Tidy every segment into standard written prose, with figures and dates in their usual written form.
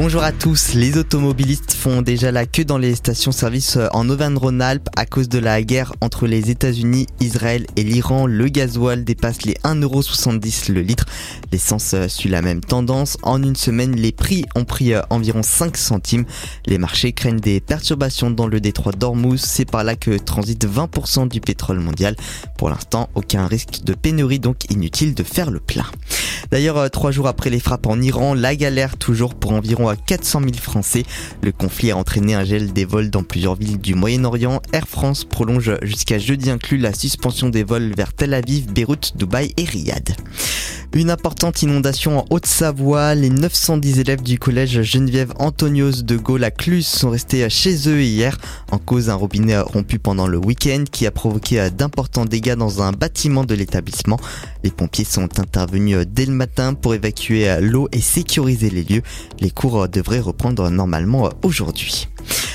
Bonjour à tous, les automobilistes font déjà la queue dans les stations-service en Auvergne-Rhône-Alpes à cause de la guerre entre les États-Unis, Israël et l'Iran. Le gasoil dépasse les 1,70€ le litre. L'essence suit la même tendance. En une semaine, les prix ont pris environ 5 centimes. Les marchés craignent des perturbations dans le détroit d'Ormuz. C'est par là que transite 20% du pétrole mondial. Pour l'instant, aucun risque de pénurie, donc inutile de faire le plein. D'ailleurs, 3 jours après les frappes en Iran, la galère toujours pour environ 400 000 Français. Le conflit a entraîné un gel des vols dans plusieurs villes du Moyen-Orient. Air France prolonge jusqu'à jeudi inclus la suspension des vols vers Tel Aviv, Beyrouth, Dubaï et Riyad. Une importante inondation en Haute-Savoie. Les 910 élèves du collège Geneviève Antonios de Gaulle à Cluses sont restés chez eux hier. En cause, un robinet rompu pendant le week-end qui a provoqué d'importants dégâts dans un bâtiment de l'établissement. Les pompiers sont intervenus dès le matin pour évacuer l'eau et sécuriser les lieux. Les cours devraient reprendre normalement aujourd'hui.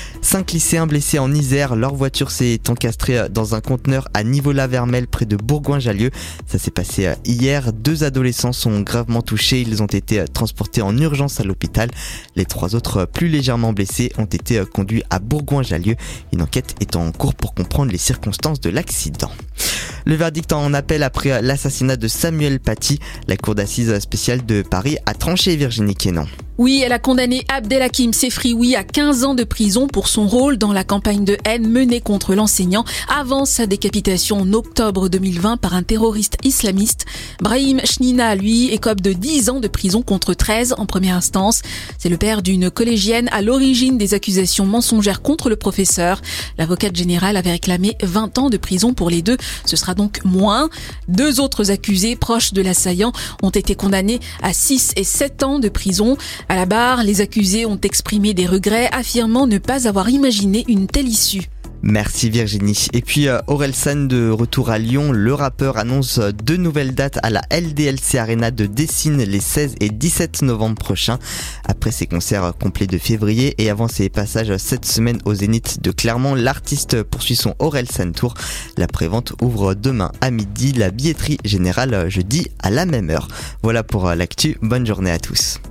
5 lycéens blessés en Isère, leur voiture s'est encastrée dans un conteneur à Nivola-Vermel près de Bourgoin-Jallieu. Ça s'est passé hier. 2 adolescents sont gravement touchés. Ils ont été transportés en urgence à l'hôpital. Les 3 autres plus légèrement blessés ont été conduits à Bourgoin-Jallieu. Une enquête est en cours pour comprendre les circonstances de l'accident. Le verdict en appel après l'assassinat de Samuel Paty. La cour d'assises spéciale de Paris a tranché, Virginie Quénan. Oui, elle a condamné Abdelhakim Sefrioui à 15 ans de prison pour son rôle dans la campagne de haine menée contre l'enseignant avant sa décapitation en octobre 2020 par un terroriste islamiste. Brahim Chnina, lui, écope de 10 ans de prison contre 13 en première instance. C'est le père d'une collégienne à l'origine des accusations mensongères contre le professeur. L'avocate générale avait réclamé 20 ans de prison pour les deux. Ce sera donc moins. 2 autres accusés proches de l'assaillant ont été condamnés à 6 et 7 ans de prison. À la barre, les accusés ont exprimé des regrets, affirmant ne pas avoir imaginé une telle issue. Merci Virginie. Et puis Orelsan de retour à Lyon, le rappeur annonce 2 nouvelles dates à la LDLC Arena de Dessines les 16 et 17 novembre prochains. Après ses concerts complets de février et avant ses passages cette semaine au Zénith de Clermont, l'artiste poursuit son Orelsan Tour. La prévente ouvre demain à midi, la billetterie générale jeudi à la même heure. Voilà pour l'actu, bonne journée à tous.